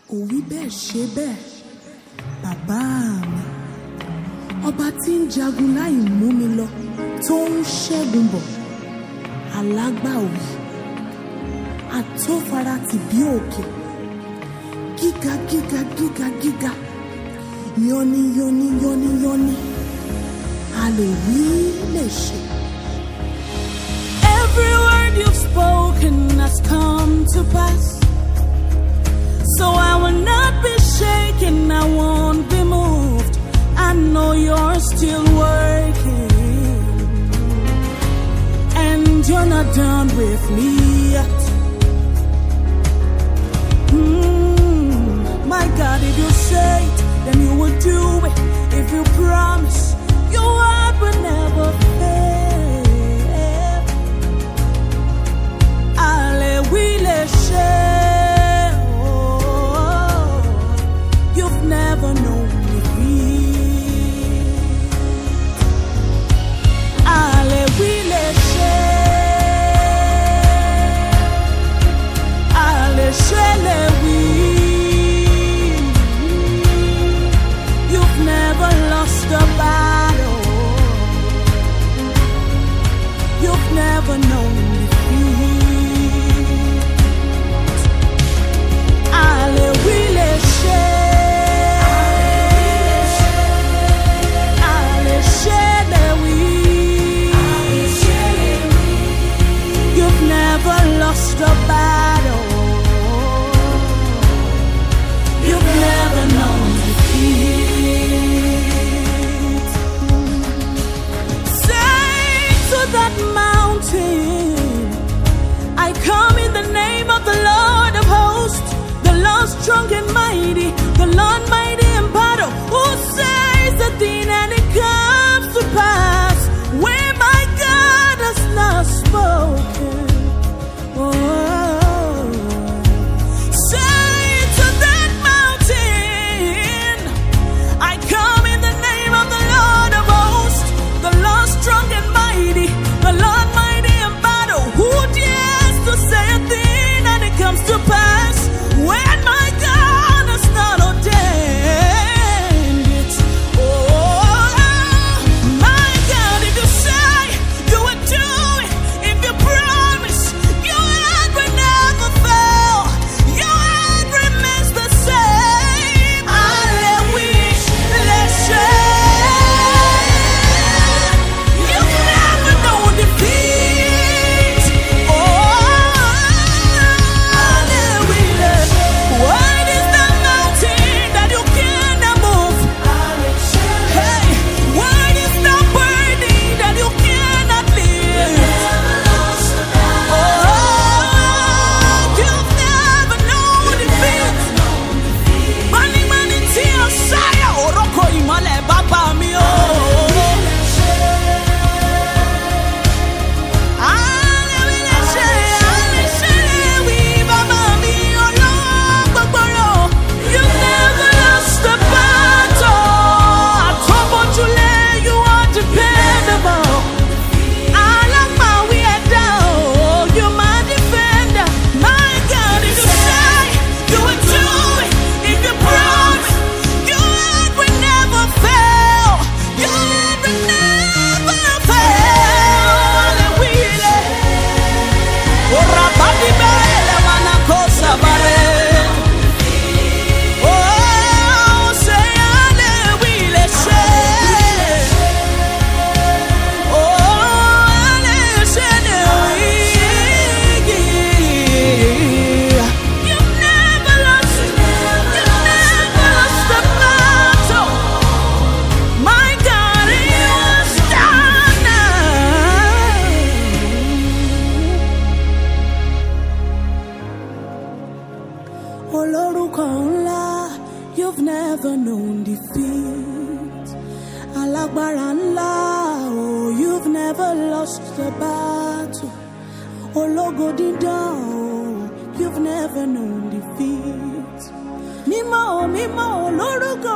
òwí bẹ́ẹ̀ ṣe bẹ́ẹ̀ bàbá mi ọba tí ń jagun láì mú mi lọ tó ń ṣẹ́gun bọ̀ alágbàwí àtófaratì bí òkè gíga gíga gíga gíga yọni yọni yọni yọni a lè wí lè ṣe. Every word you've spoken has come to pass, so I will not be shaken, I won't be moved. I know you're still working, and you're not done with me yet. My God, if you say it, then you will do it. If you promise, your word will never fail. Alleluia. You've never known defeat. Alleluia. You've never lost a battle. You've never known defeat. Alleluia. You've never lost a battle. You've never known defeat. Say to that mountain, I come in the name of the Lord of hosts, the Lord strong and mighty, the Lord mighty in battle, who says the thing and it comes to pass, where my God has not spoken. To pass when my God has not ordained it. Oh, my God, if you say you will do it, if you promise, your word will never fail. Your word remains the same. You've never known defeat. What is the mountain that you cannot move? Hey, what is the burden that you cannot lift? Oh, you've never known defeat. Money, money, tears, saya, oroko imole, baba mi oh. You've never known defeat. Alágbára ńlá, oh, you've never lost the battle. Ológo dídán, oh, you've never known defeat. Mímọ́, mímọ́, olórúkọ